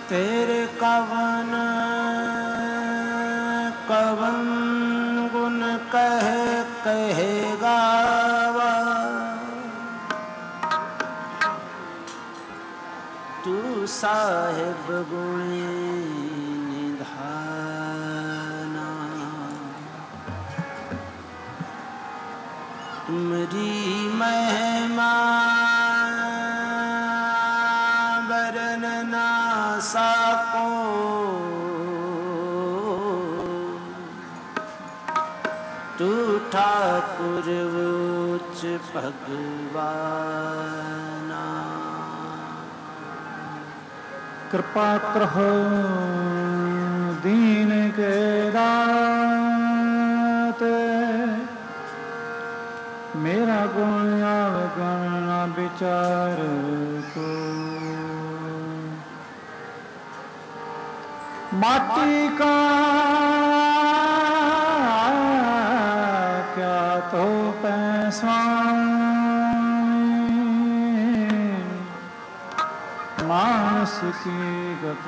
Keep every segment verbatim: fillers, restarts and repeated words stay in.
तेरे कवन कवन गुण कहे कहेगा तू साहिब गुणी निधाना। तुमरी महिमा बरन ना सको, तू ठाकुर उच्च भगवाना। कृपा करो दीन के दाते, मेरा गुण अवगुण न विचार को। माटी का क्या तो पैसा, मानस की गत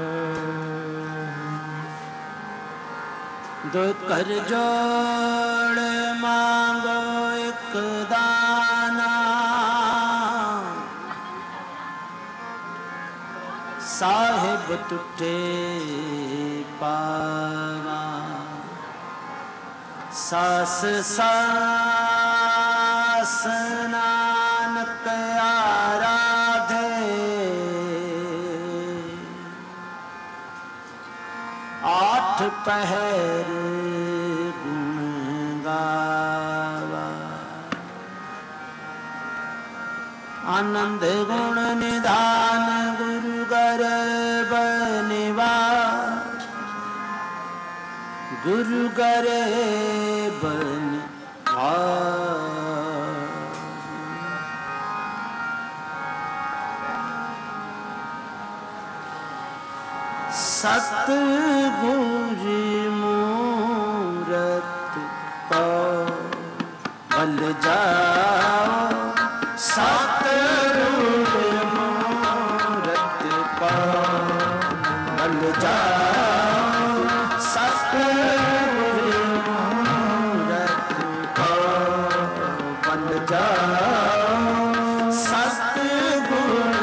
दो कर जोड़ मांगो एक दाना, साहिब तुठे पावा। सास सास नानक आराधे, आठ पहर गुण गावा। आनंद गुण निधान गुरु गर्भ निवास, गुरु गर्भ निवास। सतगुरु मूरत को बल जाओ, सतगुरु मूरत को बल जाओ, सतगुरु मूरत को बल जाओ, सतगुरु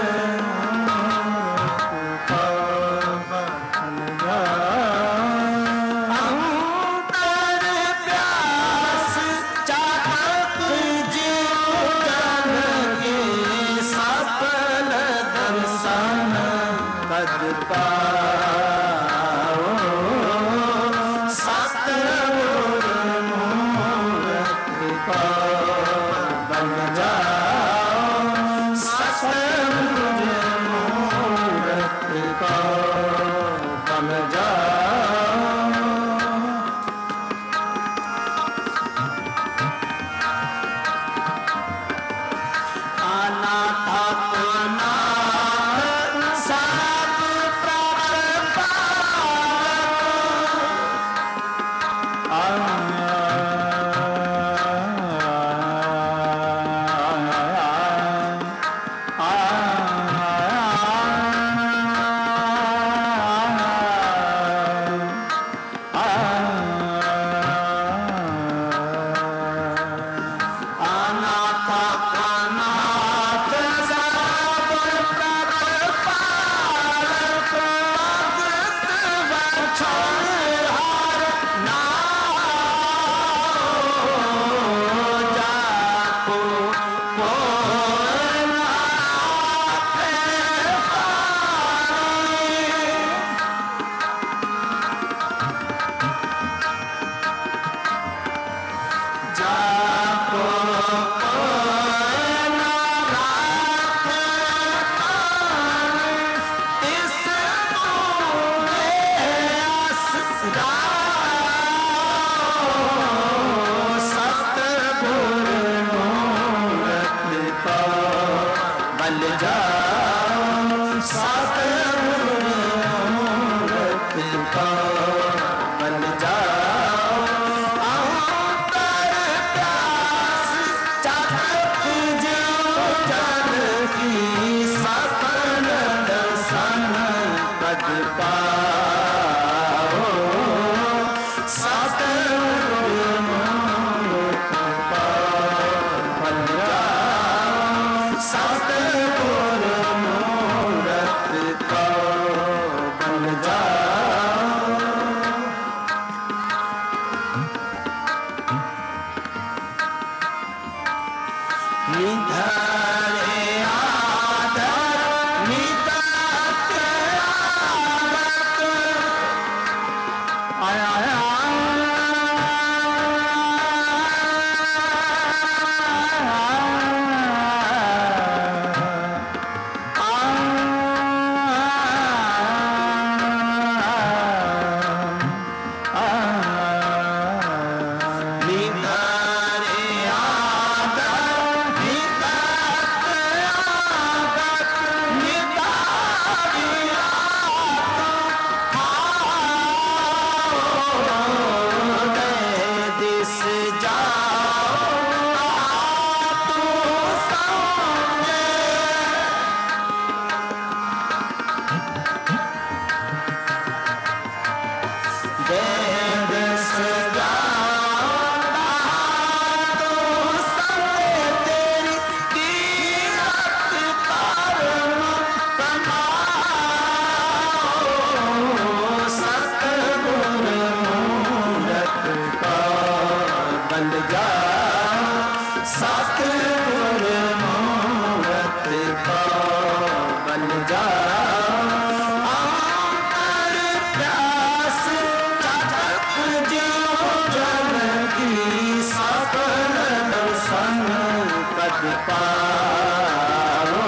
बन जाओ सतगुर मूरत को बन जाओ आकर प्यास चटक ज्यों जल की सकल दर्शन पद पाओ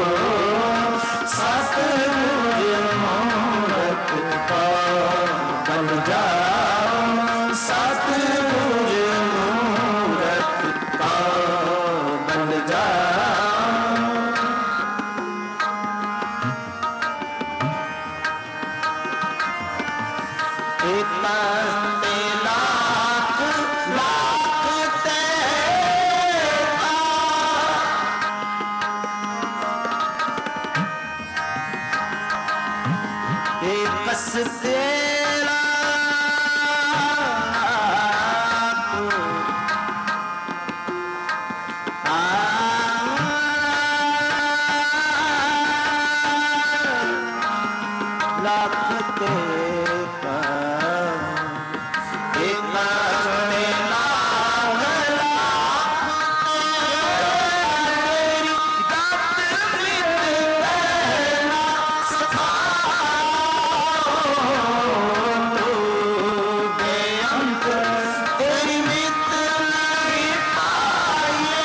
सतगुर मूरत को बन जाओ सतगुर मूरत को बन जाओ एक ते लाख लाख तेरा एक कस तेरा लाख तेरा एक ते लाख लाख तेरी गत मित तेरा सखाओ तू बेअंत तेरी मित नहीं पाइए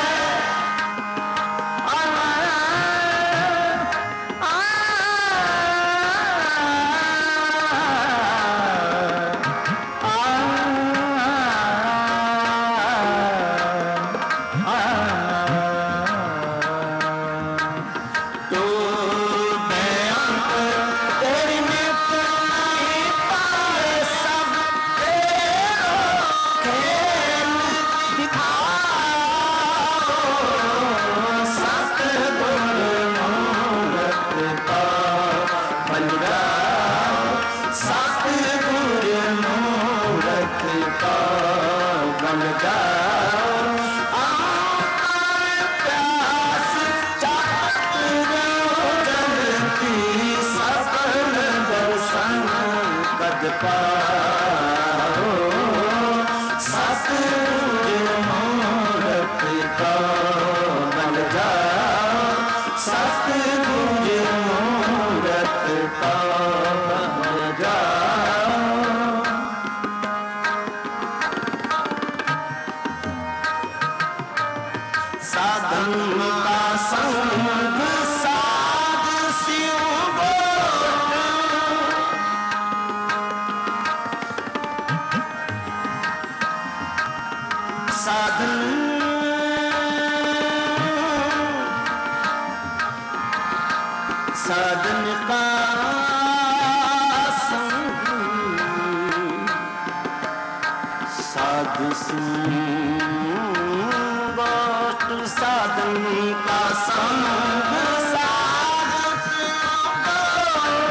तू बेअंत तेरी मित नहीं पाए सब तेरो खेल दिखाओ सतगुर मूरत को बन जाओ सतगुर मूरत को बन जाओ आकर प्यास चटक ज्यों जल की सकल दर्शन कद पाओ सतगुर मूरत को बन जाओ सतगुर मूरत को बन जाओ साधन का संग साध सियों बोल साधन साधन का संग साध सियों बोल साधन का संग साध सियों बोल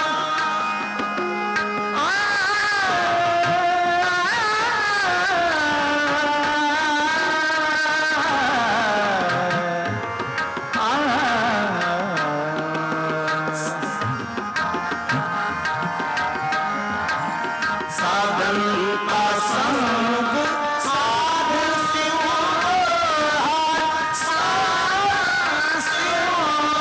साधन का संग साध सियों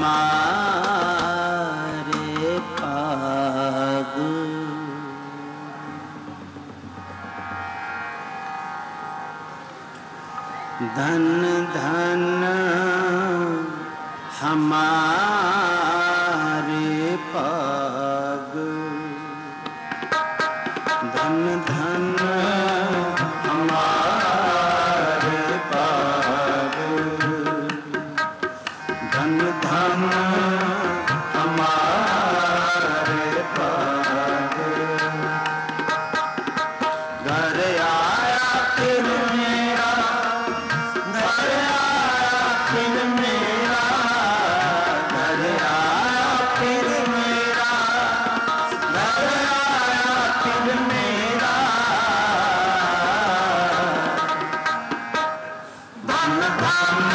हमारे पाग। धन धन हमारे पाग। धन धन हमारे पाग। धन धन हमारे पाग। घर आया फिर मेरा, घर आया फिर मेरा, घर आया फिर मेरा, घर आया फिर मेरा। धन धन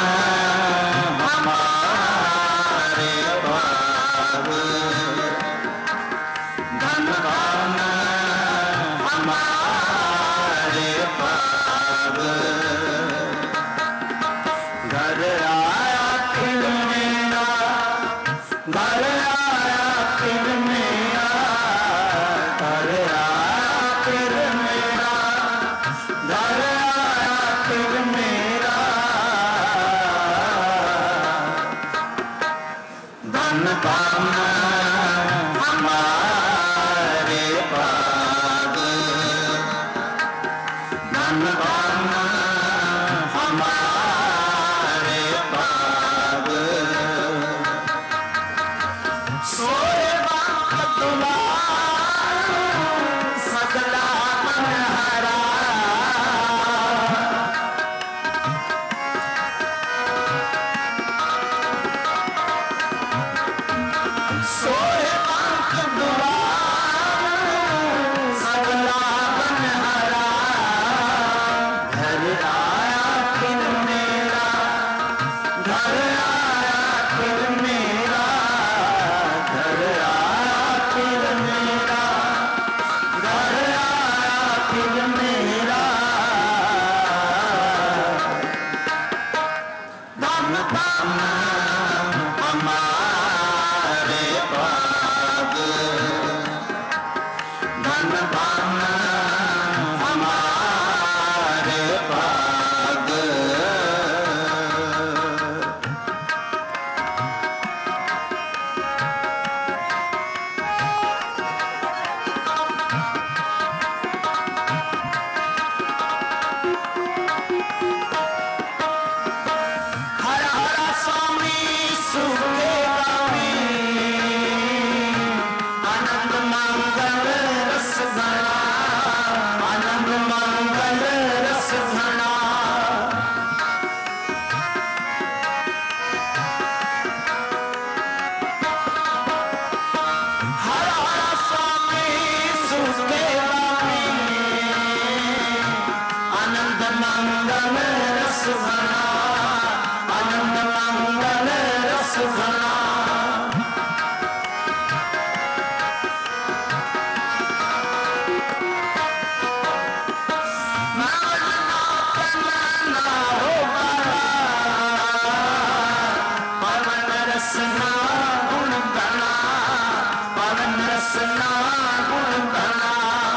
हमारे पाग। धन धन हमारे पाग। घर आया फिर मेरा, घर आया फिर मेरा, घर आया फिर मेरा, घर आया फिर मेरा। धन धन हमारे पाग। धन धन हमारे पाग। सोए वक्त दुलार सगला मनहरा। सोए वक्त दुलार सगला मनहरा। घर आया फिर मेरा, घर आया फिर मेरा, घर आया फिर मेरा, घर आया फिर मेरा। धन धन हमारे पाग। धन धन हमारे पाग। हर हर स्वामी सुखे स्वामी, आनंद मंगल रस घना, आनंद मंगल रस घना। हर हर स्वामी सुखे स्वामी, आनंद मंगल रस घना, आनंद मंगल रस घना। पवन रसना गुण गणा, पवन रसना गुण गणा।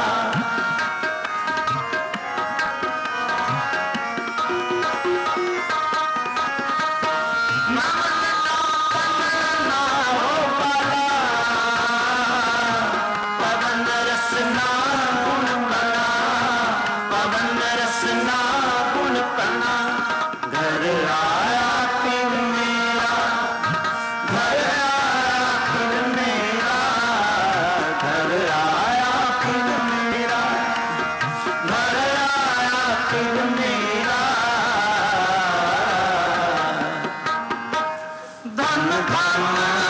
पवन रसना गुण गणा, पवन रसना गुण गणा। घर आया फिर मेरा, घर आया फिर मेरा, घर आया फिर मेरा, घर आया फिर मेरा। धन धन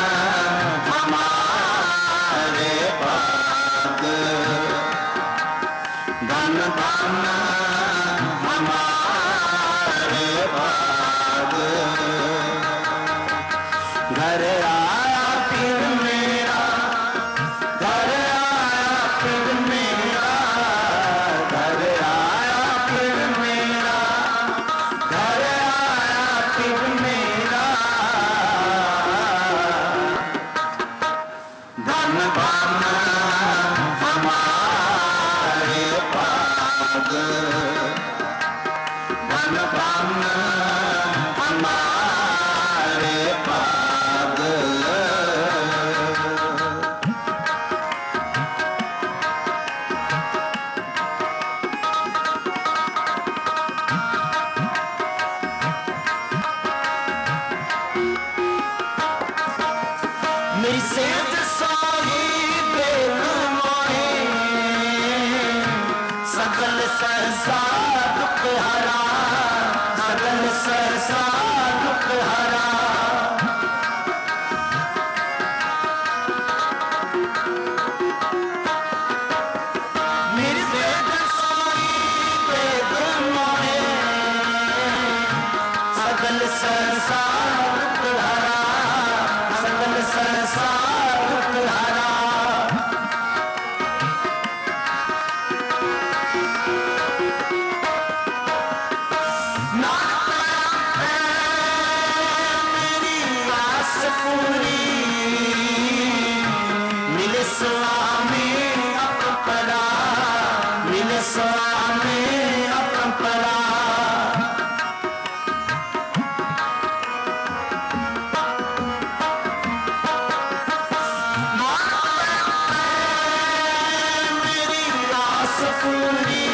हमारे पाग। धन धन हमारे पाग। घर आया फिर मेरा, घर आया फिर मेरा, घर आया फिर मेरा, घर आया फिर मेरा। धन धन हमारे पाग, धन धन हमारे पाग। मेरी सेज सोई बेल मोहे, सकल सहसा दुख हरा, सकल सहसा दुख हरा। मेरी सेज सोई बेल मोहे, सकल सहसा दुख हरा, सकल सहसा दुख हरा। नानक है मेरी आस पूरी, मिले स्वामी अपरंपरा, मिले स्वामी अपरंपरा। मेरी आस पूरी,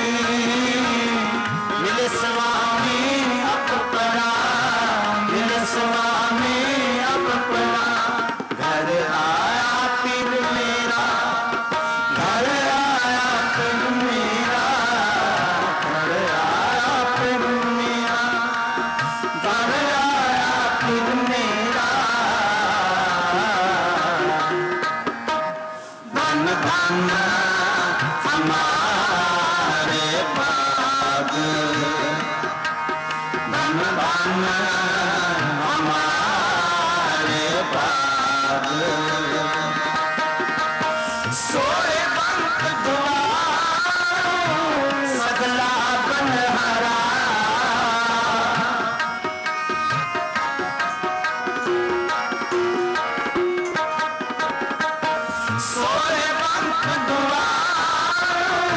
मिले स्वामी अपरंपरा, मिले स्वामी अपरंपरा। घर आया पीर मेरा, घर आया पीर मेरा, घर आया पीर मेरा, घर आया पीर मेरा। धन धन हमारे पाग, धन धन हमारे पाग। सोए बंक द्वार सगला बनहरा, सोए बंक द्वार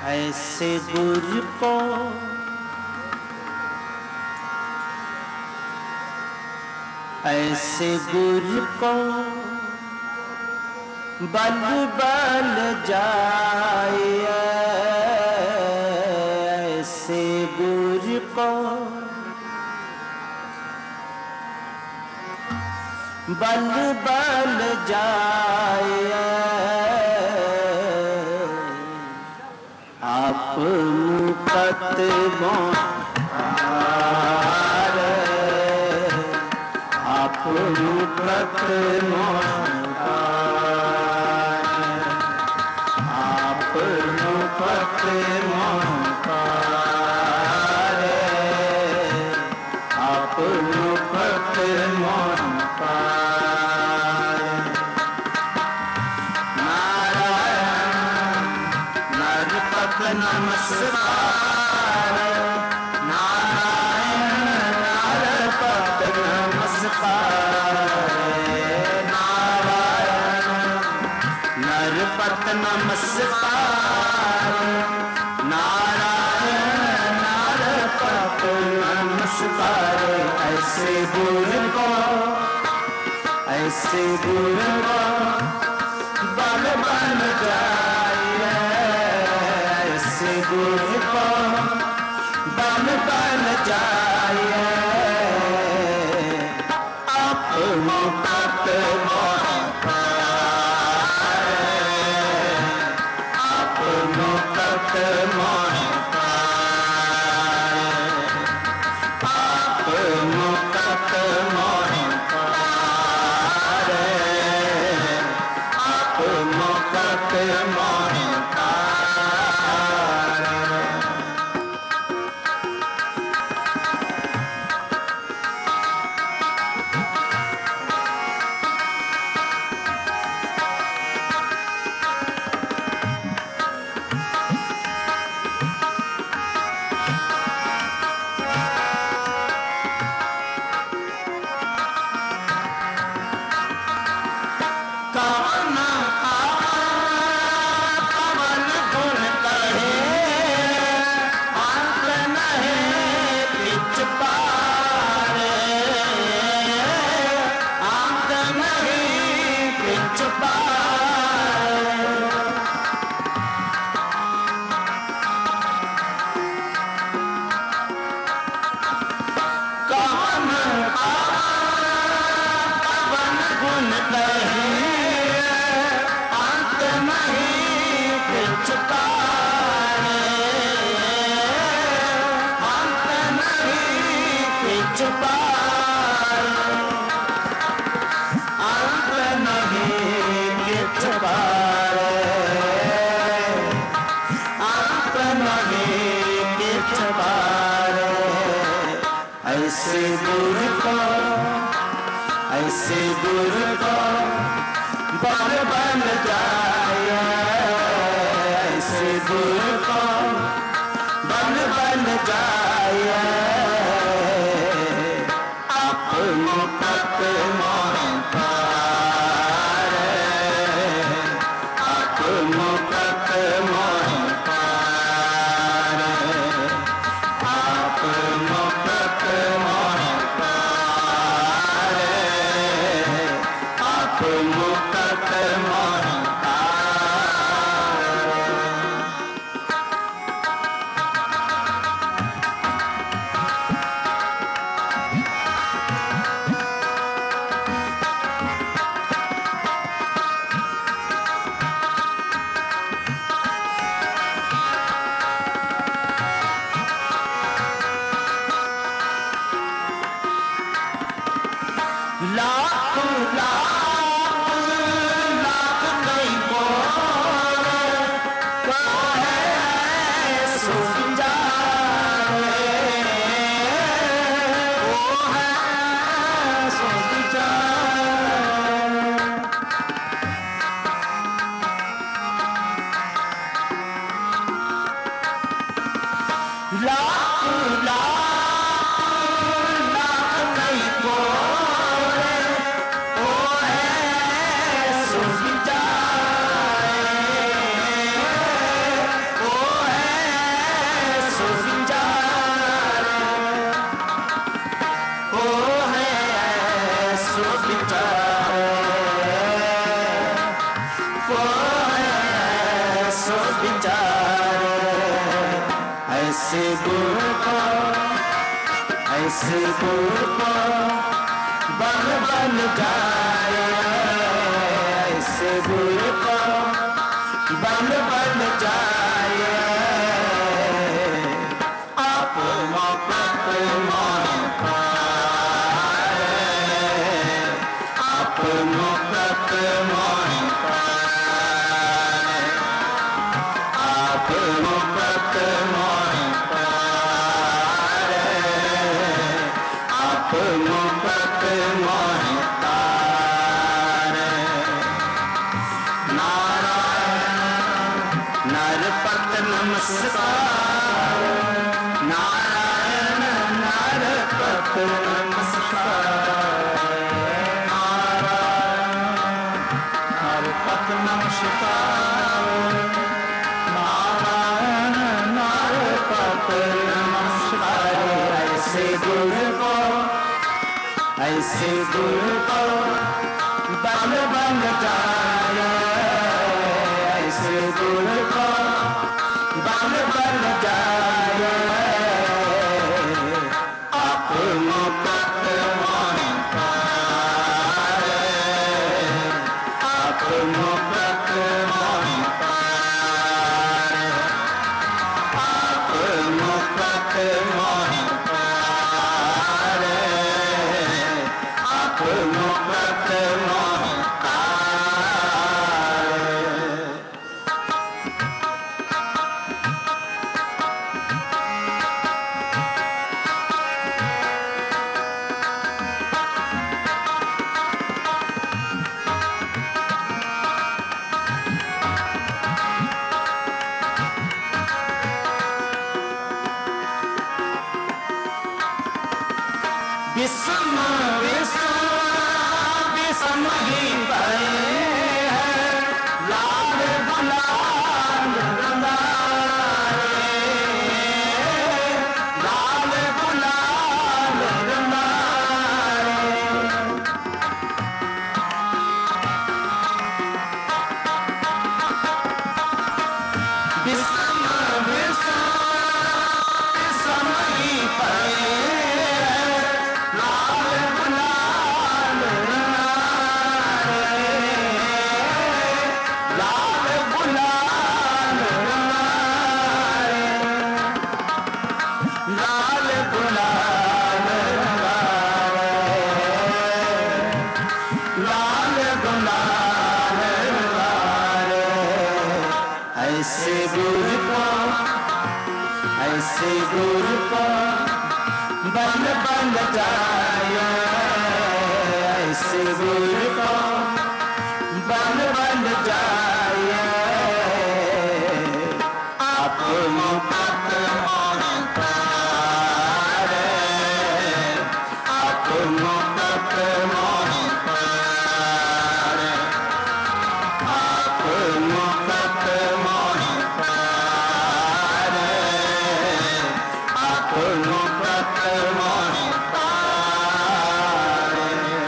ऐसे गुरु को ऐसे गुरु को बल बल जाए, ऐसे गुरु को बल बल जाए, आप मुकत मोहार, आप मुकत मोहार, आप मुकत मोहार, आप मुकत मोहार। नारायण नरपत नमस्कार, नारायण नरपत नमस्कार, नारायण नरपत नमस्कार, नारायण नरपत नमस्कार। ऐसे गुरु को ऐसे गुरु को बल बन जाए, ऐसे गुरु को बल बन जाए, आप मुकत मोहार, आप मुकत मोहार, आप मुकत मोहार, आप मुकत मोहार। कवन कवन गुण कहे, अंत नहीं पिछ पारे, अंत नहीं पिछ पारे। कवन कवन गुण कहे, अंत नहीं पिछ पारे, अंत नहीं पिछ पारे, अंत नहीं पिछ पारे, अंत नहीं पिछ पारे। ऐसे गुरु को ऐसे गुरु को बल बन जाए, ऐसे गुरु को बल बन जाए, आप मुकत मोहार, आप मुकत मोहार, आप मुकत मोहार, आप मुकत मोहार। विचार ऐसे गुरु को ऐसे गुरु को बन बन जाए ऐसे गुरु को बन बन जाए आप मोहब्बत मान पाए आप मोहब्बत मान पाए आप मोहब्बत मान पाए आप मोहब्बत मान पाए नारायण नरपत नमस्कार नारायण नरपत नमस्कार नरपत नमस्कार नारायण नरपत नमस्कार ऐसे गुरु को ऐसे गुरु को बन बन जाए ऐसे गुरु को बन बन जाए आप मोहब्बत मान पाए आप मोहब्बत मान पाए आप मोहब्बत मान पाए आप मोहब्बत मान विषम विषम विषम ही पाए हैं लाल गुलाल रंगाए लाल गुलाल रंगाए विषम विषम विषम ही पाए ऐसे गुरु को ऐसे गुरु को बन बन जाए ऐसे गुरु को बन बन जाए आप मोहब्बत मान पाए आप मोहब्बत मान पाए आप मोहब्बत मान पाए आप मोहब्बत मान पाए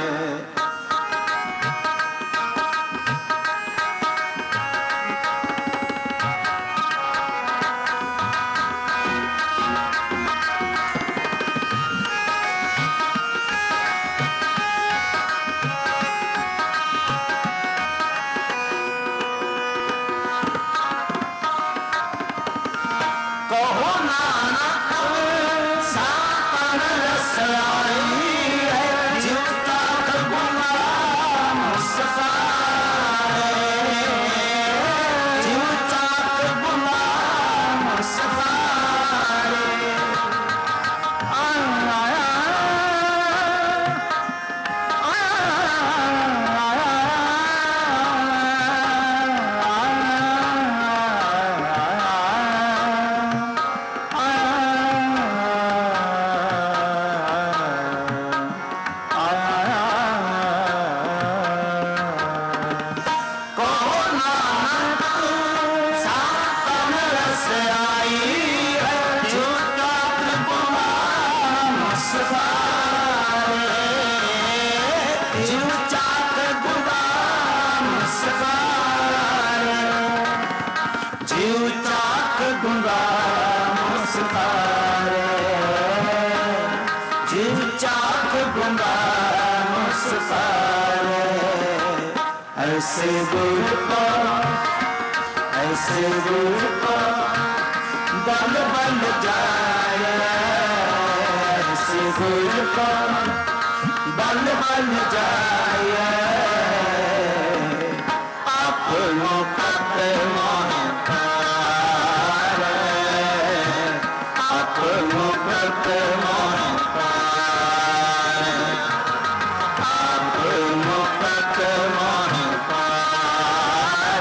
कहो नानक सातन रस आई है जीवता गुलाम सफाए जीवता गुलाम सफाए जीव चाक गुंगा मुस्कारे, जीव चाक गुंगा मुस्कारे। ऐसे गुरु को, ऐसे गुरु को बल बल जाए, ऐसे गुरु को बल बल जाए। अपनों पते मोहकार, अपनों पते मोहकार, अपनों पते मोहकार,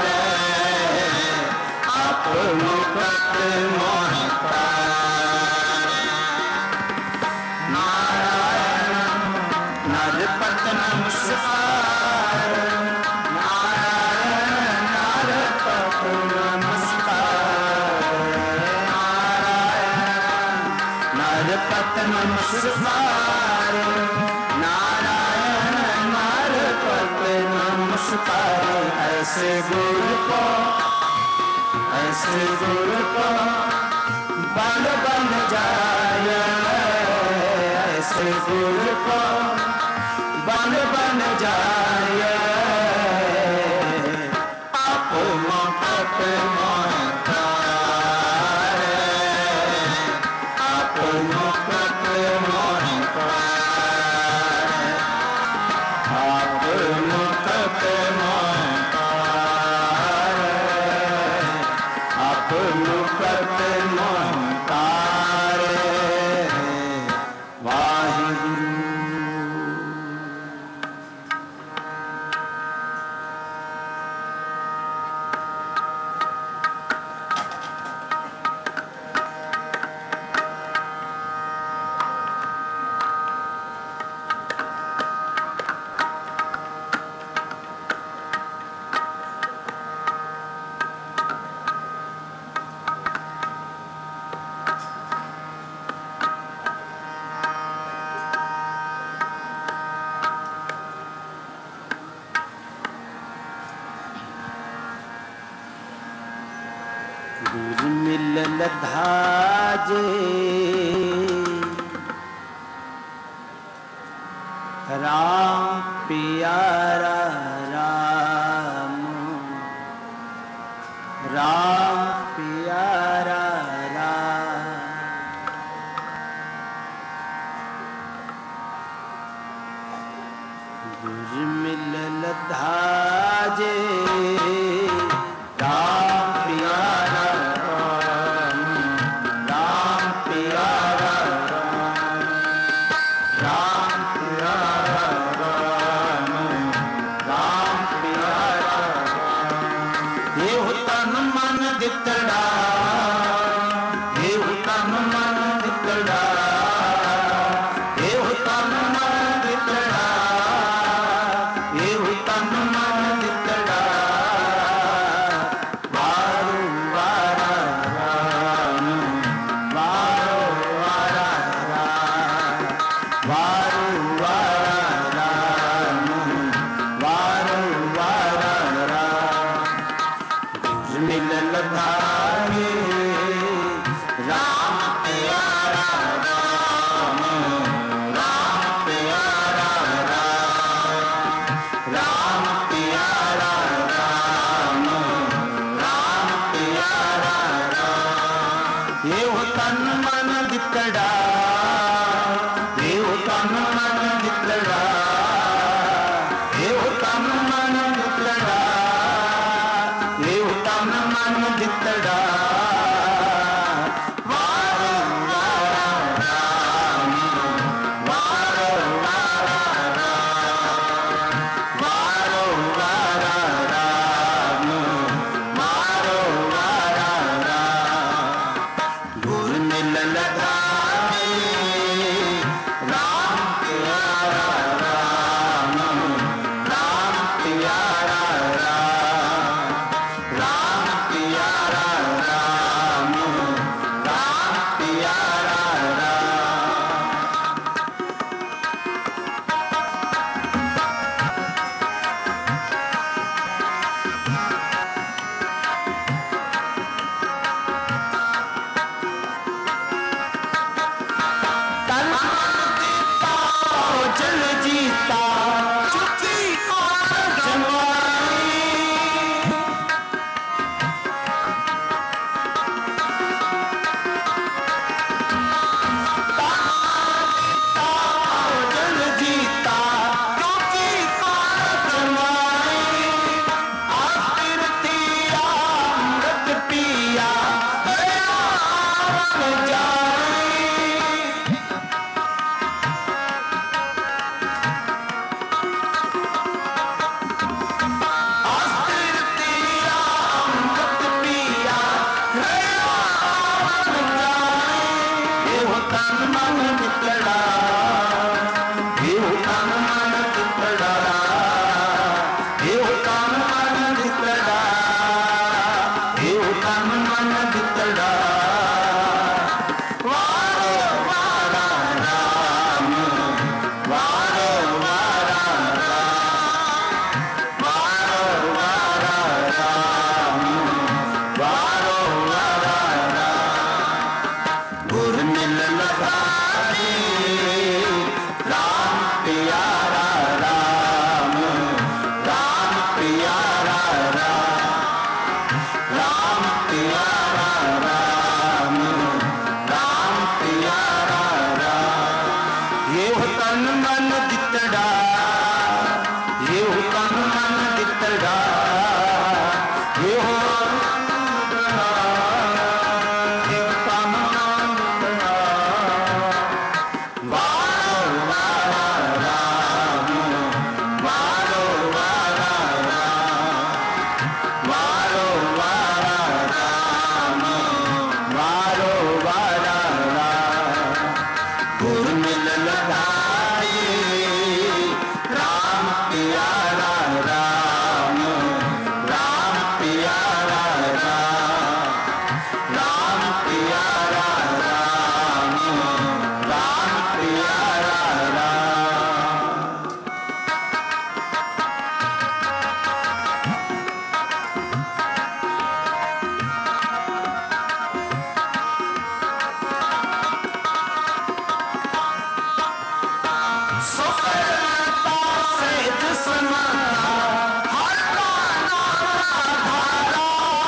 अपनों पते मोहकार। नारायण नरपत नमस्कार, नारायण नरपत नमस्कार, नारायण नरपत नमस्कार, नारायण नरपत नमस्कार। ऐसे गुरु को, ऐसे गुरु को बल बन जाए, ऐसे गुरु को बल बन जाए। अपनों पते मोहकार, अपनों पते मोहकार, अपनों पते मोहकार, अपनों पते मोहकार। वाहिगुरु। गुरु मिलन धाजे, राम प्यारा राम, राम प्यारा राम। गुरु मिलन धाजे, राम प्यारा राम, राम प्यारा राम, राम प्यारा राम, राम प्यारा राम। ये तन मन दितड़ा, ये तन मन दितड़ा, ये तन मन दितड़ा, ये तन मन दितड़ा। वारो वारा राम, वारो वारा राम, वारो वारा राम, वारो वारा राम। गुरु मिलन धारे, राम प्यारा राम, राम प्यारा राम, राम प्यारा राम, राम प्यारा राम। ये तन मन दितड़ा, ये तन मन दितड़ा, ये तन मन दितड़ा, ये तन मन दितड़ा। वारो वारा राम, वारो वारा राम, वारो वारा राम, वारो वारा राम। गुरु मिलन धारे, राम प्यारा राम, राम प्यारा राम, राम प्यारा राम। तन मन दितड़ा वारो वारा राम वारो वारा राम वारो वारा राम वारो वारा राम गुर मिलन धारी राम प्यारा राम राम प्यारा राम राम प्यारा राम राम प्यारा राम ये हो तन मन दितड़ा ये हो तन मन दितड़ा ये हो ये हो तन मन दितड़ा वारो वारा राम वारो वारा राम वारो वारा राम वारो वारा राम गुर मिलन धारी राम प्यारा राम राम प्यारा राम राम प्यारा राम राम प्यारा राम सुखता से जिस्म हर गाना धारा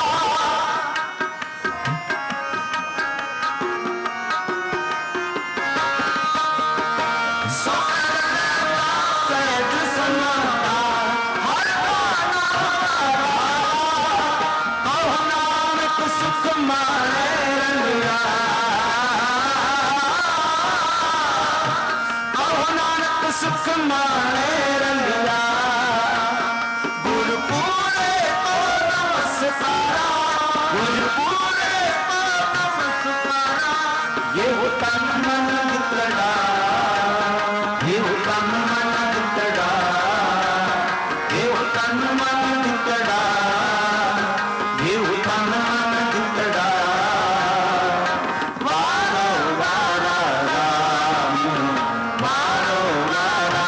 सुखता से जिस्म हर गाना धारा कहो नानक सुख माने रंगिया कहो नानक सुख माने रंगिया गुर पूरे को नमस्कारा गुर पूरे को नमस्कारा ये हो तन मन दितड़ा ये हो तन मन दितड़ा ये हो तन मन दितड़ा ये हो तन मन दितड़ा वारो वारा राम वारो वारा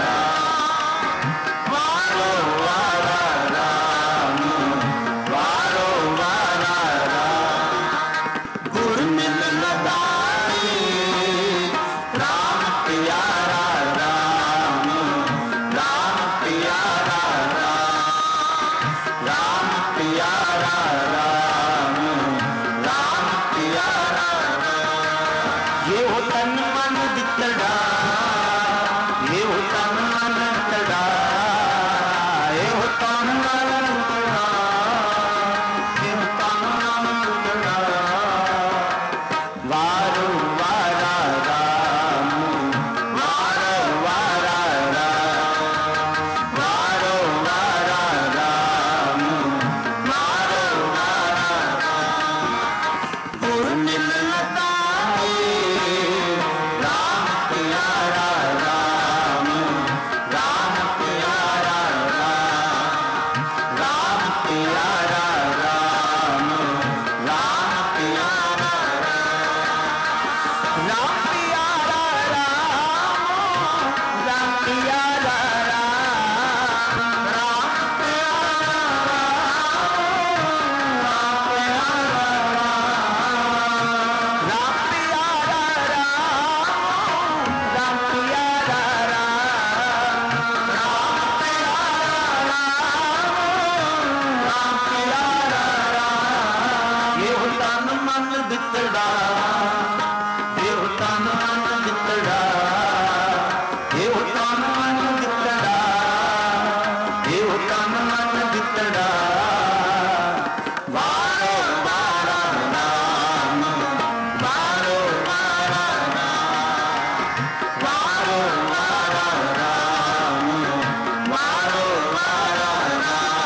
राम वारो वारा राम वारो वारा राम गुर मिलन धारी राम प्यारा राम राम प्यारा राम राम प्यारा राम राम प्यारा राम ये हो तन मन दितड़ा ये हो तन मन दितड़ा ये हो तन मन दितड़ा ये हो तन मन दितड़ा वारो वारा राम वारो वारा राम वारो वारा राम वारो वारा राम गुर मिलन धारी राम प्यारा राम राम प्यारा राम राम प्यारा राम राम प्यारा राम राम प्यारा राम राम प्यारा राम राम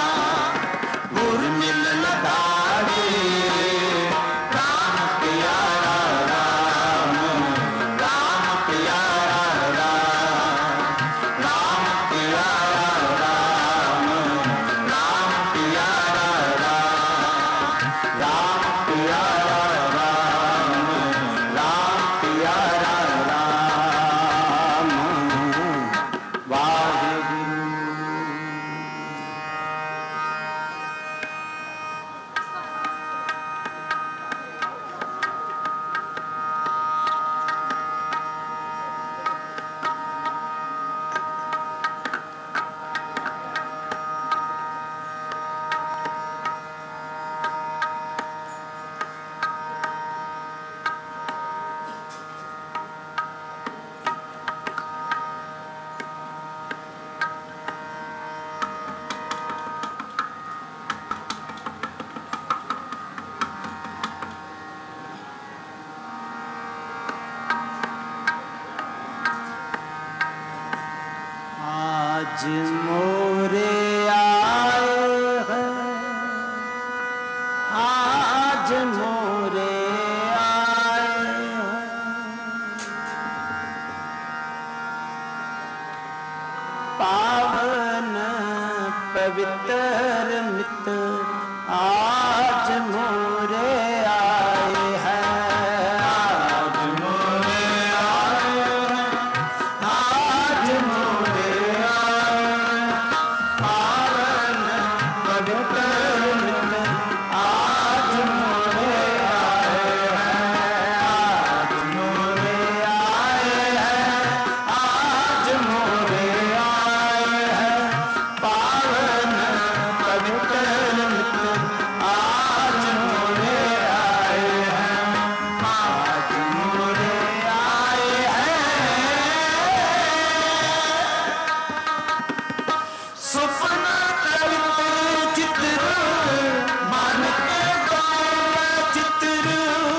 गुर मिलन धारी राम प्यारा आज मोरे आए हैं, आज मोरे आए हैं, पावन पवित्र मित्र आज मोरे आए हैं, आज मोरे आए हैं, आज मोरे आए हैं, पावन पवित्र मित्र आज मोरे आए हैं, आज मोरे आए हैं, आज मोरे आए हैं, पावन पवित्र मित्र आज मोरे आए हैं, आज मोरे आए हैं। सुपना करते चित्र मान के गौर चित्र,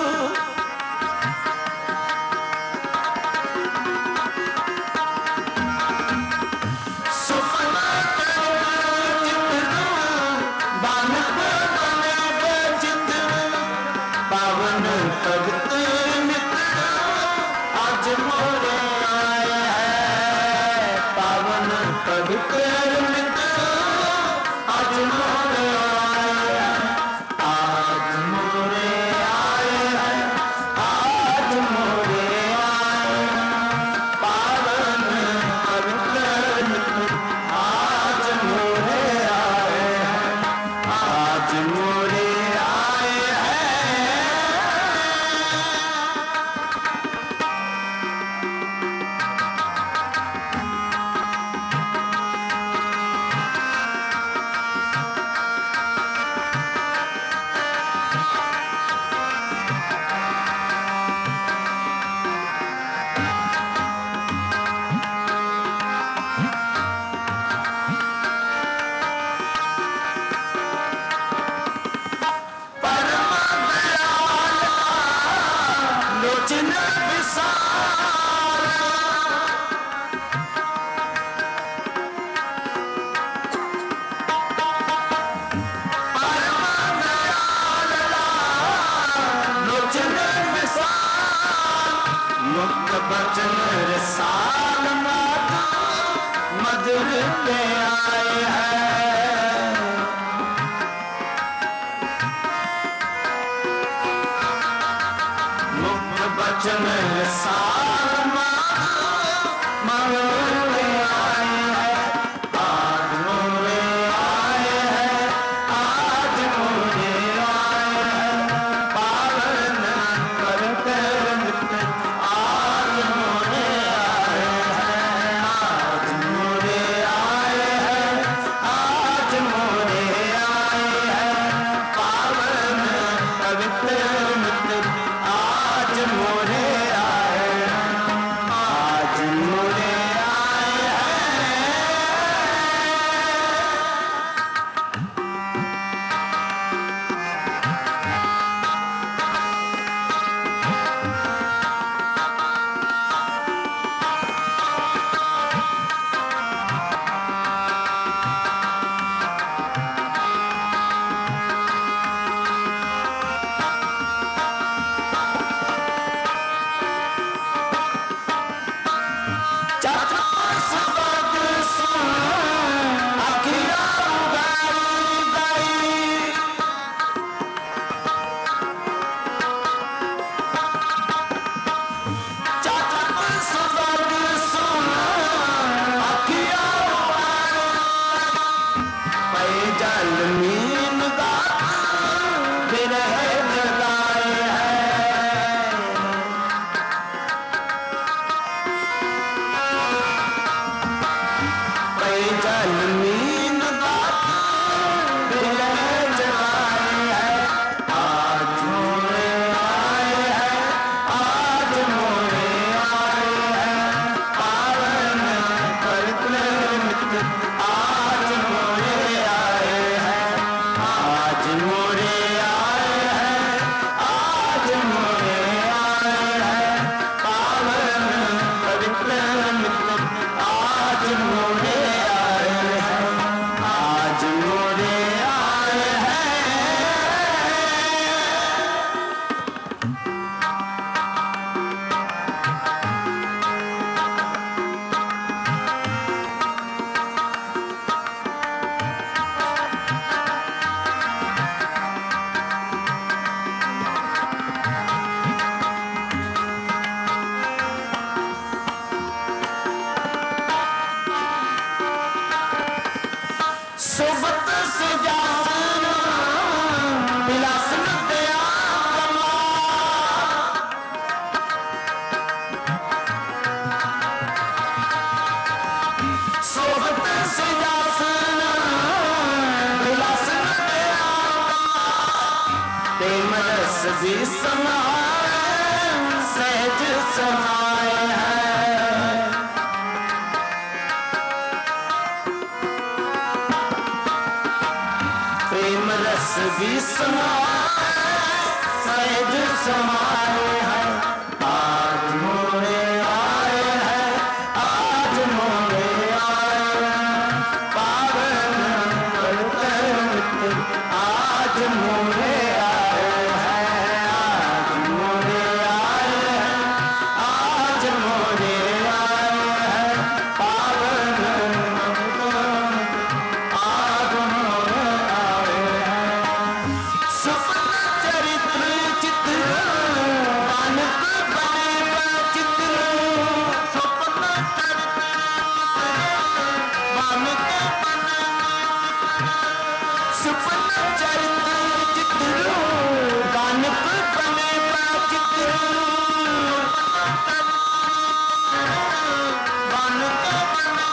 सुपना करते चित्र मान के गौर चित्र, पावन पवित्र मित्र आज मोरे आए हैं, पावन पवित्र मित्र आज मोरे आए हैं, आज मोरे आए हैं, आज मोरे आए हैं, पावन पवित्र मित्र आज मोरे आए हैं, आज मोरे आए हैं। परम दयाल लोचन विशाल, परम दयाल लोचन विशाल, मुक्त बचन रसाल माधु मधुर पे आए हैं, मुक्त बचन रसाल मधुर पे आए हैं, आज मोरे आए हैं, आज मोरे आए हैं, पावन पवित्र मित्र आज मोरे आए हैं, आज मोरे आए हैं, आज मोरे आए हैं, पावन पवित्र मित्र आज मोरे आए समाए सहज समाए हैं। प्रेम रस भी समाए सहज समाए हैं। आज मोरे आए हैं, आज मोरे आए हैं, पावन पवित्र आज मोरे आए हैं, आज मोरे आए हैं, आज मोरे आए हैं, पावन आज मोरे आए हैं। सुपन चरित्र चित्र बालक बने चित्र, सुपन चरित्र बालक बने, सुपन चरित्र चित्र बालक बने चित्र, बालक बने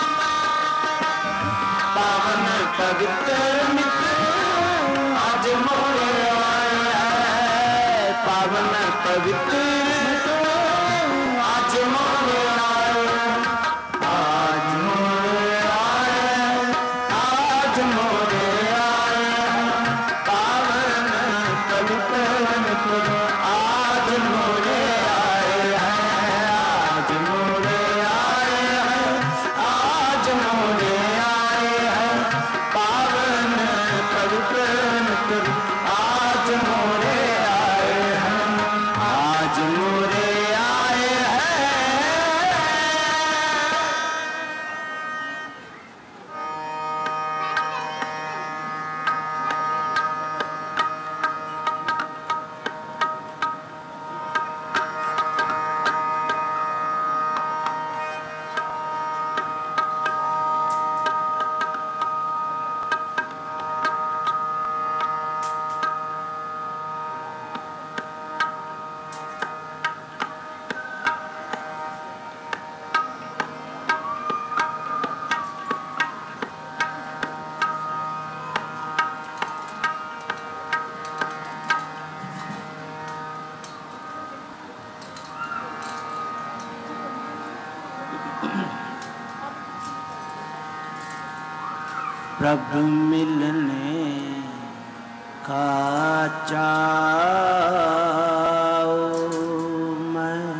पावन पवित्र मित्र आज मोरे आए हैं, पावन पवित्र आज मोरे आए हैं, आज मोरे आए हैं, आज मोरे आए हैं, पावन पवित्र मित्र आज मोरे आए हैं, आज मोरे आए हैं, आज मोरे आए हैं, पावन पवित्र मित्र आज मोरे आए हैं, आज मोरे आए हैं। प्रभु मिलने का चाओ मैं,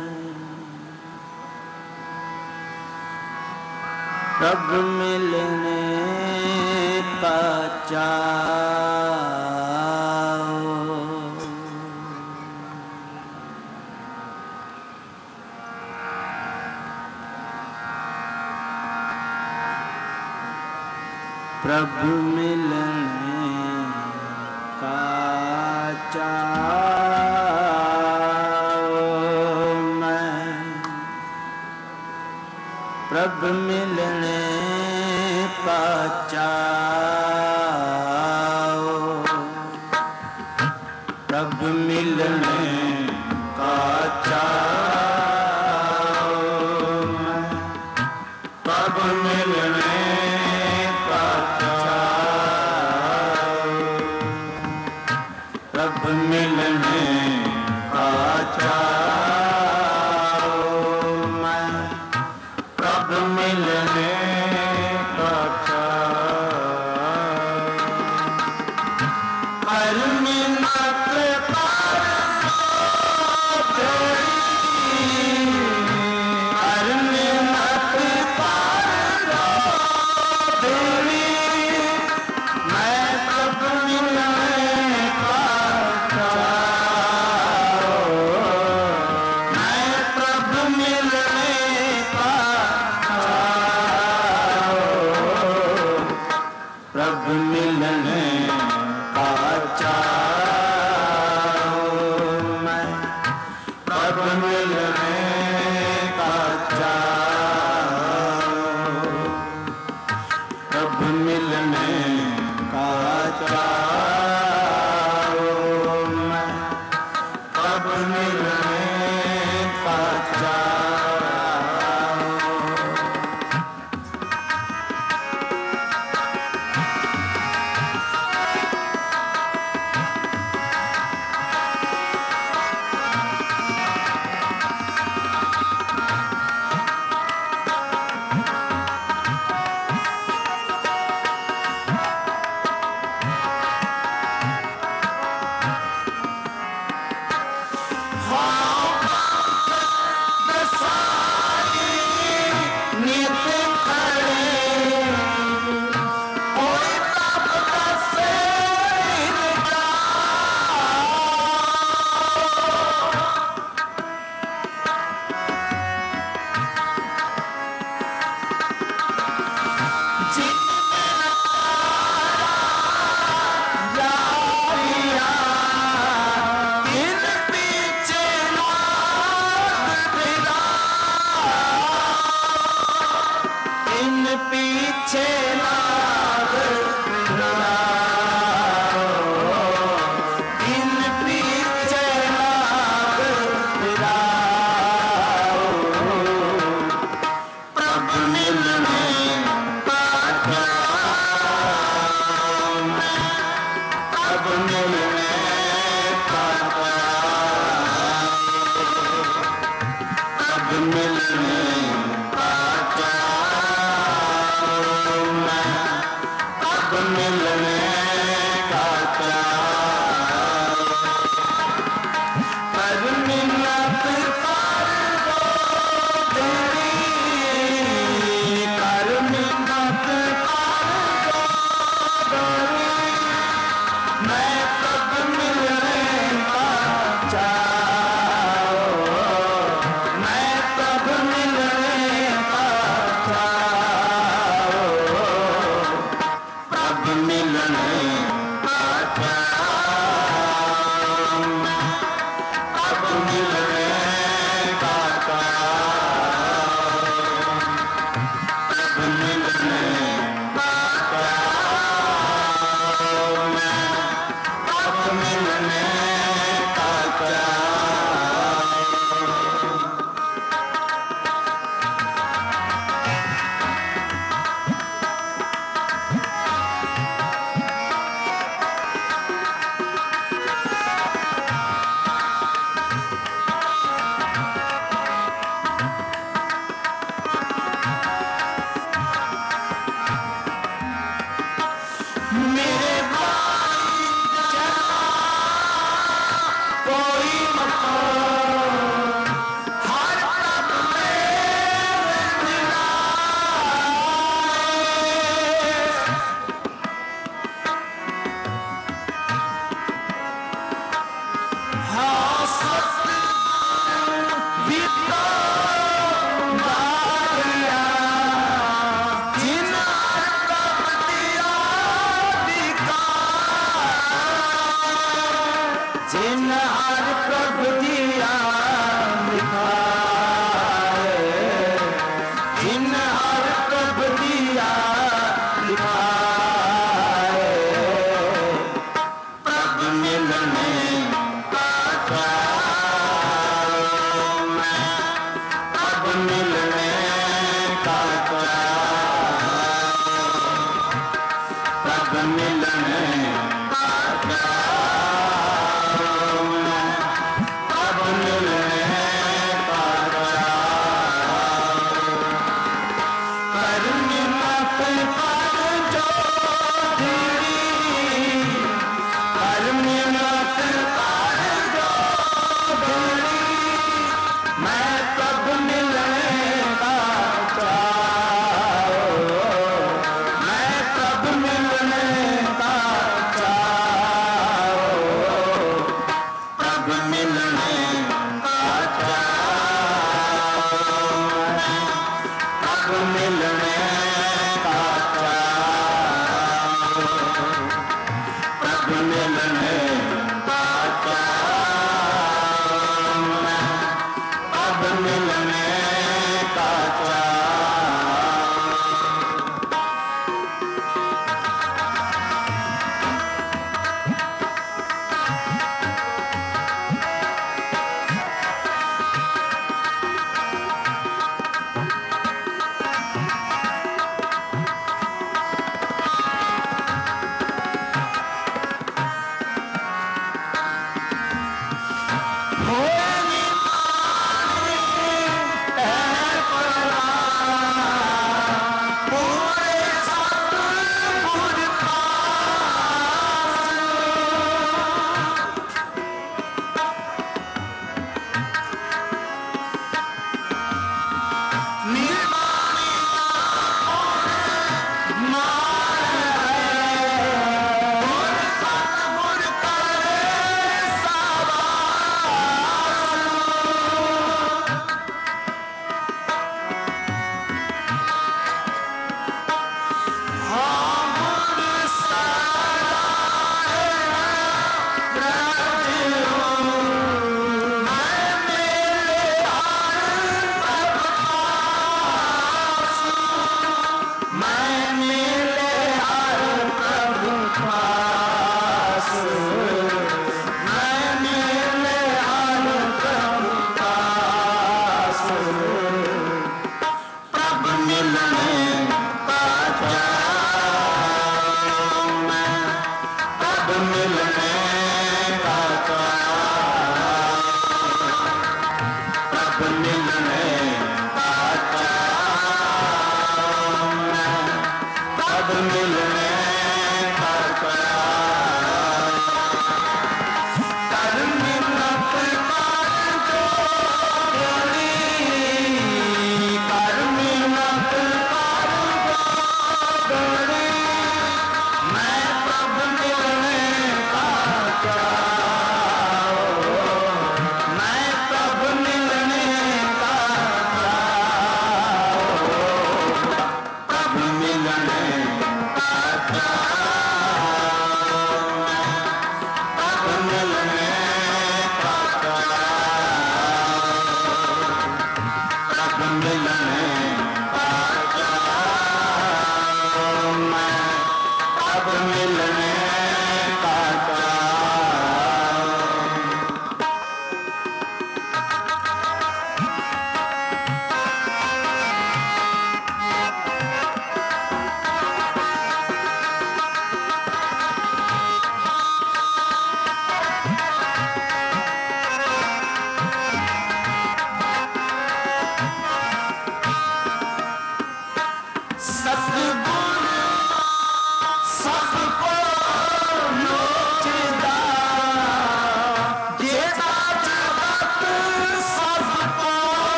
प्रभु मिलने का चाओ, प्रभु मिलने का चाओ मैं, प्रभु मिलने का चाओ, प्रभु मिलने का चाओ मैं, प्रभु मिलने प्रभु मिलने का चाओ मैं, प्रभु मिलने का चाओ, हर मिन्नत पर तेरी, हर मिन्नत पर तेरी, मैं प्रभु मिलने का मैं प्रभु मिलने का प्रभु मिलने का चाओ मैं, प्रभु मिलने का चाओ, प्रभु मिलने का चाओ मैं, प्रभु मिलने का चाओ। पीछे लाग फिराओ, दिन पीछे लाग फिराओ। प्रभु मिलने का ख्याल में, प्रभु मिलने का ख्याल, प्रभु मिलने का ख्याल में, प्रभु मिलने का ख्याल। पर मिन्नत कर दो तेरी, कर मिन्नत कर दो तेरी, मैं कब मिलने का चाहो, मैं कब मिलने का चाहो। प्रभु मिलने का चाहो मैं, प्रभु मिलने का चाहो, प्रभु मिलने का चाहो मैं, प्रभु मिलने का चाहो। मेरे भाई कोई मकान हर पग में मिलाए, हाँ सत भी तो बारिया, जिन हर पग दिया जिन हर प्रभु दिया दिखाए, जिन हर प्रभु दिया दिखाए। प्रभु मिलने का ख्याल में, प्रभु मिलने का ख्याल, प्रभु मिलने का ख्याल में, प्रभु मिलने का ख्याल। कर मिन्नत कर जो तेरी, कर मिन्नत कर जो तेरी, मैं कब मिलने का चाहो, मैं कब मिलने का चाहो। प्रभु मिलने का चाहो मैं, प्रभु मिलने का चाहो, प्रभु मिलने का चाहो मैं, प्रभु मिलने का चाहो।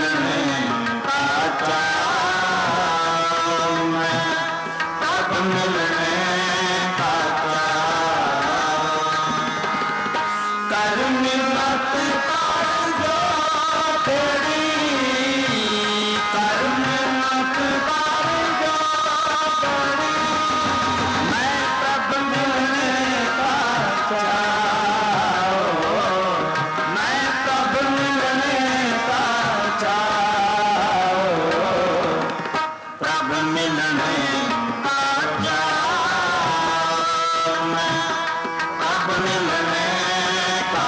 मिलने का चाहूं मैं, अब मिलने का चाहूं। कर मिन्नत कर जो तेरी, कर मिन्नत कर जो तेरी, मैं तब मिलने का चाहूं, मैं तब मिलने का चाहूं, तब मिलने का चाहूं मैं, तब मिलने का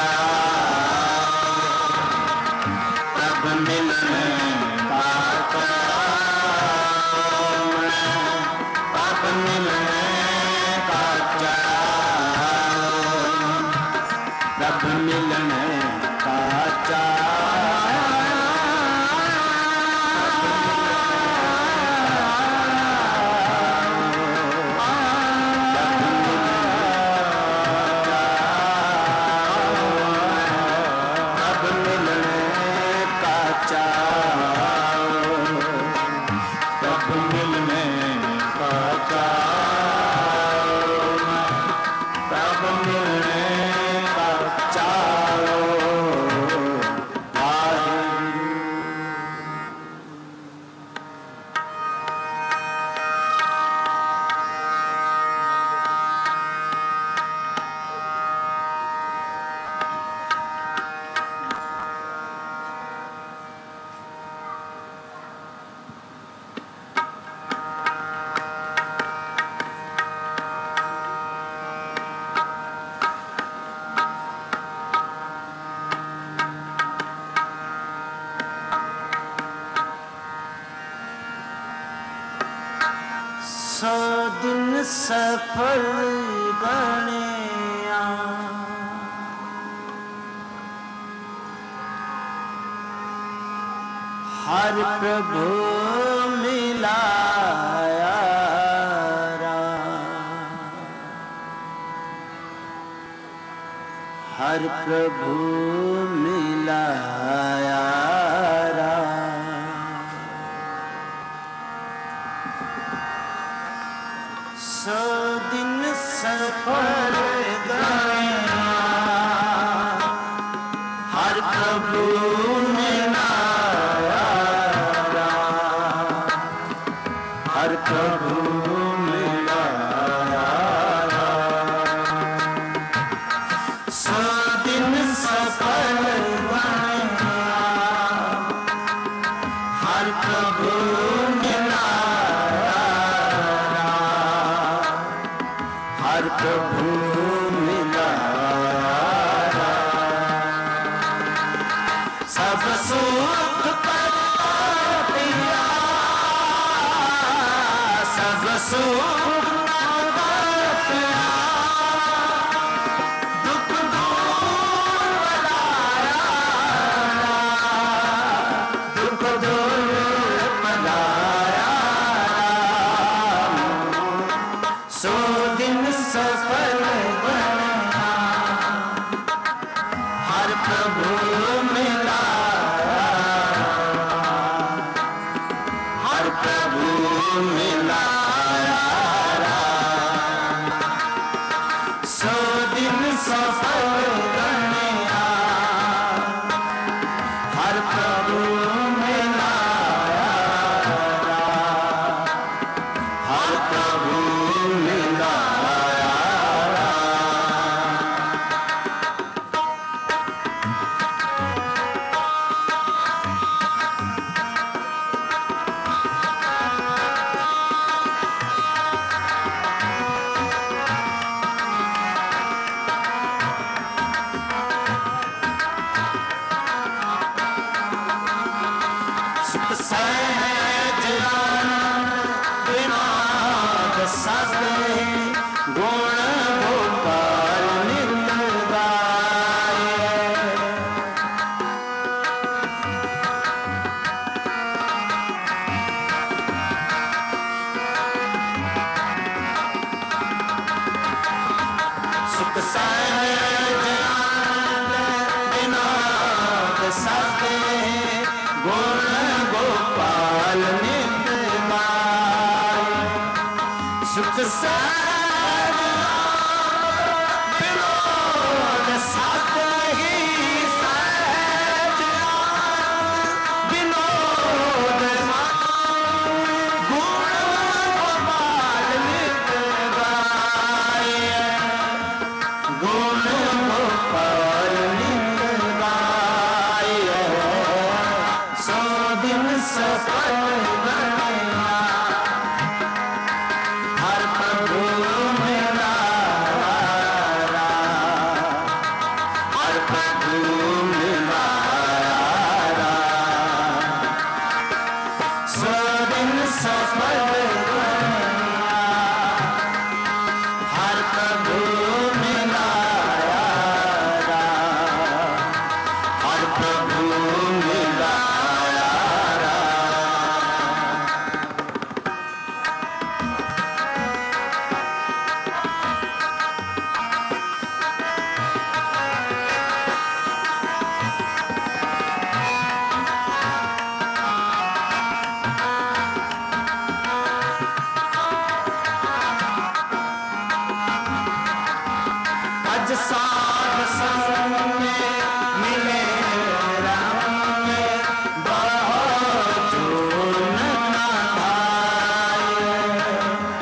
चाहूं, तब मिलने का चाहूं मैं, तब मिलने का चाहूं, तब मिलने का सौ दिन सफल गणिया, हर प्रभु मिलाया राम, हर प्रभु मिलाया राम। सौ दिन सफल गया, हर प्रभु मिलाया राम, हर प्रभु मिलाया राम। सौ दिन सफल गया, हर प्रभु हर प्रभु मिलाया, सब सुख दिया, सब सुख दिया, दुख दूर बनाया, दुख दूर बनाया। सौ दिन सफल बना, हर प्रभु मिलाया, हर प्रभु मिलाया। सौ दिन सफल बना, हर प्रभु मिलाया, हर प्रभु मिलाया। सुख सहज विनोद सते, गुण गोपाल नित गाए। सुख सहज विनोद सते, गुण गोपाल नित गाय सुख सहज विनोद साथ ही सहज विनोद गुण गोपाल नित गाय गुण गोपाल नित गाय सौ दिन सफल बनया हर प्रभु मेरा हर प्रभु मेरा सौ दिन सफल बनया हर प्रभु मेरा हर प्रभु मेरा अज साध संग में मिले राम में बहुत चूर्ण न भाए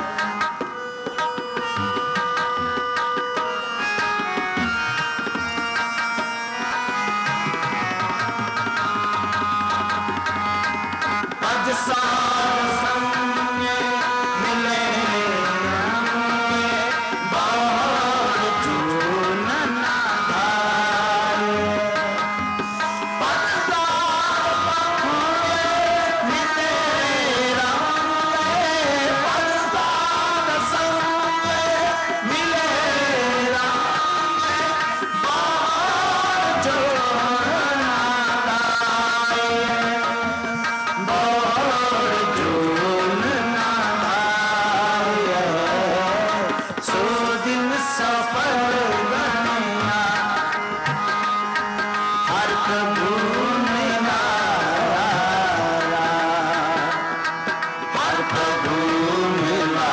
अज साध संग में मिले राम में बहुत चूर्ण न भाए पलदार मिले राम में पलदार संग मिले राम में बहुत चूर्ण न भाए बहुत चूर्ण न भाए सो दिन सफल बनया हर प्रभु मेरा हर प्रभु मेरा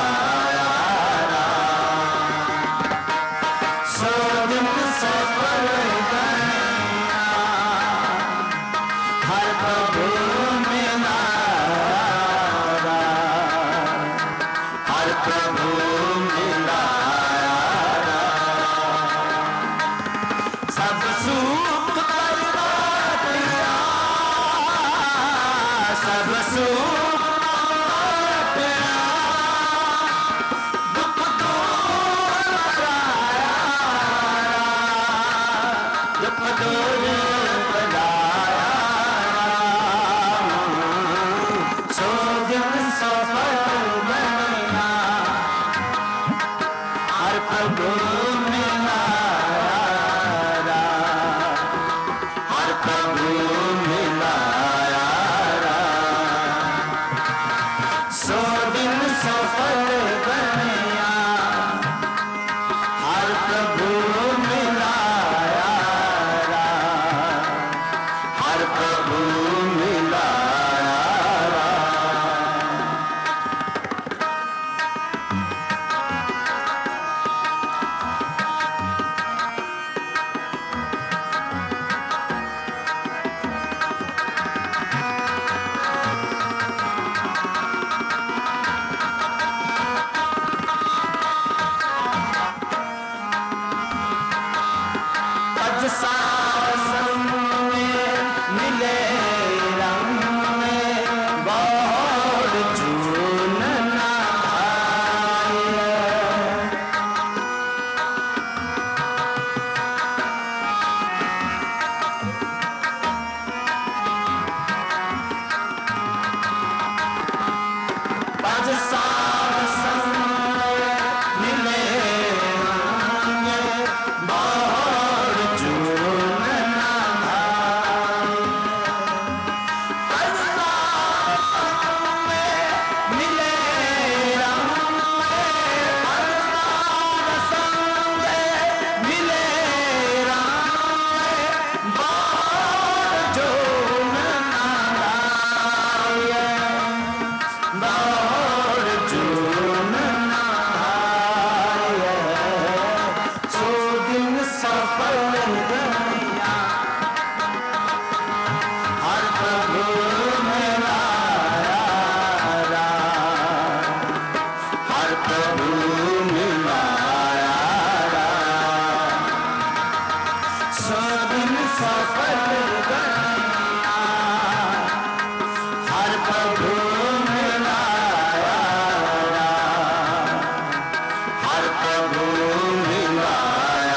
सो दिन सफल बनया हर प्रभु मेरा हर प्रभु मेरा सब सुख बर्बाद किया सब सुख बर्बाद किया दुख दूर लगाया दुख दूर लगाया सो दिन सफल बनया हर प्रभु मेरा हर प्रभु मेरा सो दिन सफल बनया हर प्रभु मेरा हर प्रभु मेरा अज सासम में मिले रंग में बहुत चूर्ण न भाए अज सासम में मिले रंग में बहुत चूर्ण न भाए अज सासम में मिले रंग में अज सासम में मिले रंग में बहुत चूर्ण न प्रभु मिलाया हर प्रभु मिलाया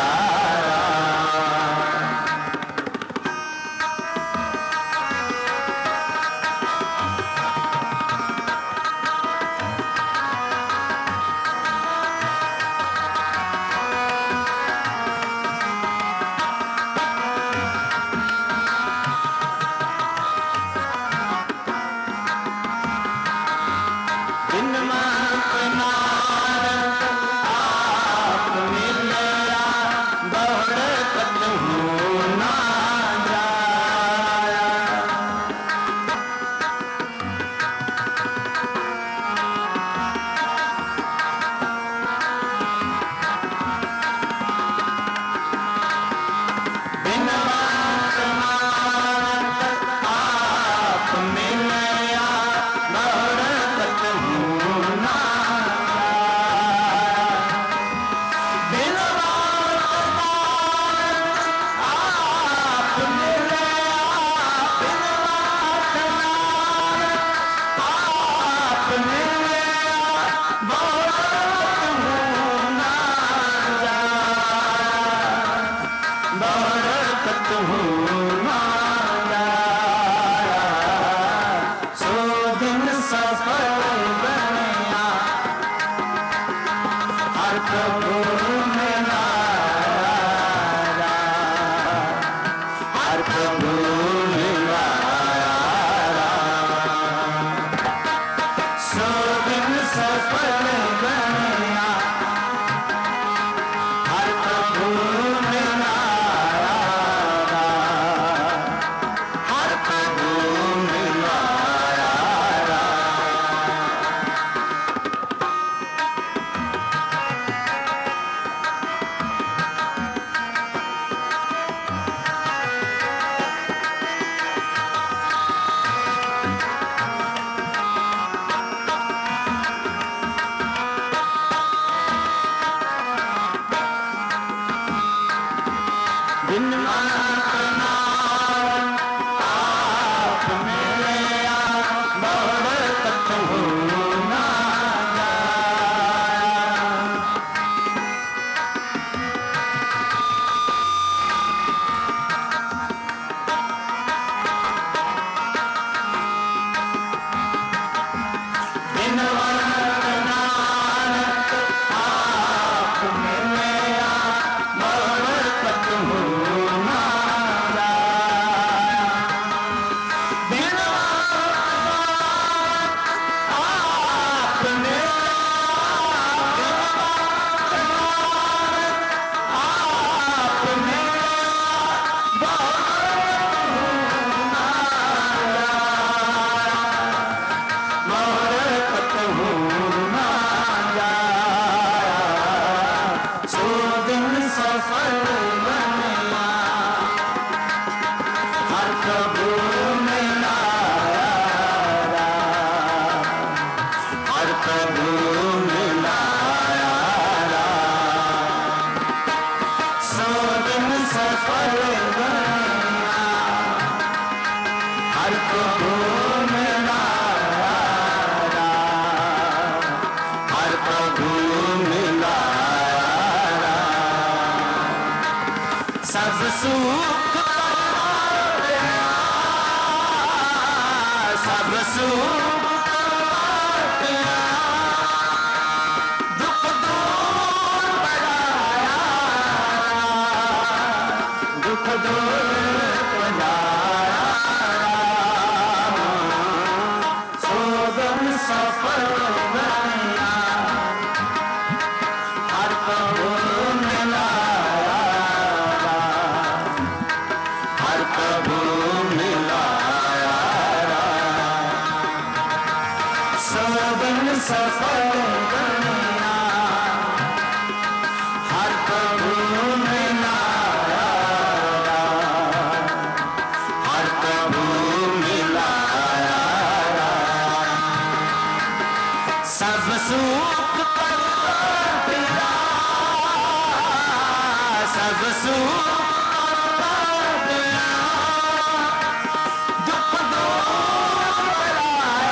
दुख दूर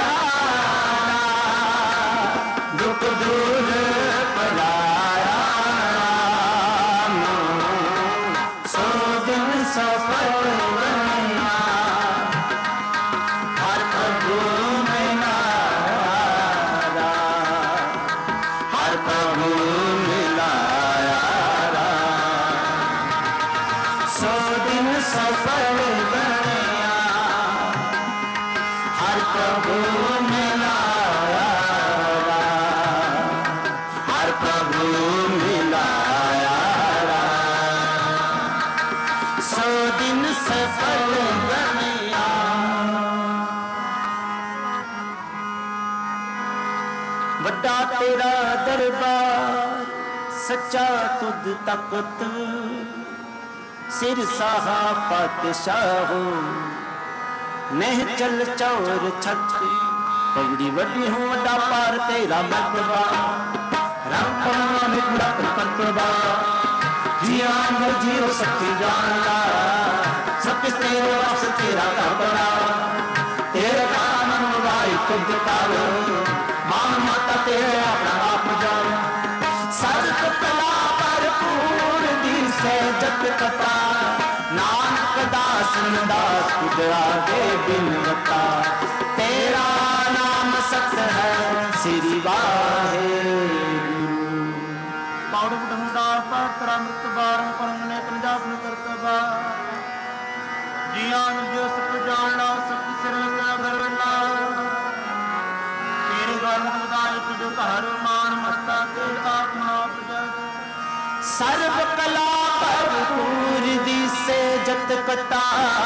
प्रभु मिलाया हर प्रभु मिलाया सौ दिन सफल बनिया वड्डा तेरा दरबार सच्चा तुद तकत सिर साहा पातशाहो नह चल चौर छत पगड़ी वड्डी हूँ वड्डा पार तेरा मतबा राम पतबा जिया जीव शक्ति जानला सब तेरे वास तेरा बड़ा तेरे कानन मुराई खुद कालो मान माता तेरे अपना आप जान सर्व कला भरपूर दी से जत कथा नानक दास दास तुझ आगे बिनवता तेरा नाम सत है श्री वाहे पाउड़ बुढ़ार पात्रा मृत बारम परम ने पंजाब न करतबा जियान जो सब जानना सब सिर गलना तेरे गल खुदाई तुझ घर मान मस्ता के आत्मा सर्व कला भरपूर दी से जत कता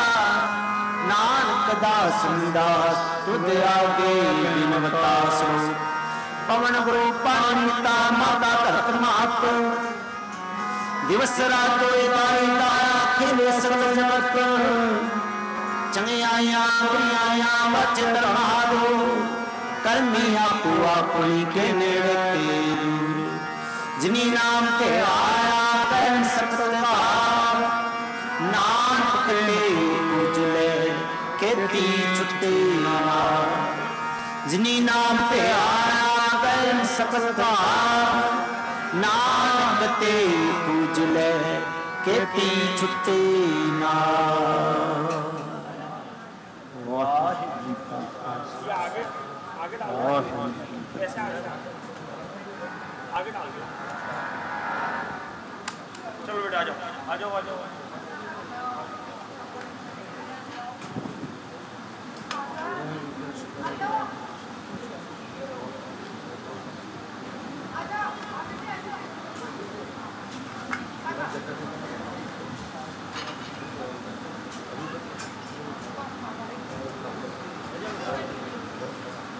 नानक दास दास तुझ आगे बिनवता सो पवन गुरु पानिता माता धरत मात दिवस रातो बाईता खेले सब जगत चंगे आया बुरी आया वच धर्मादो करनी आपू अपनी के नेड़े ते दूर जिनी नाम ते आया करन सतकार नानक कटे उजले खेती छुट्टी जिनी नाम ते आया करन सतकार नानक ते उजले खेती छुट्टी ना वाहिगुरू का खालसा आगे आगे डाल ऐसे आगे डाल आगे डाल चलो बेटा आ जाओ आ जाओ आ जाओ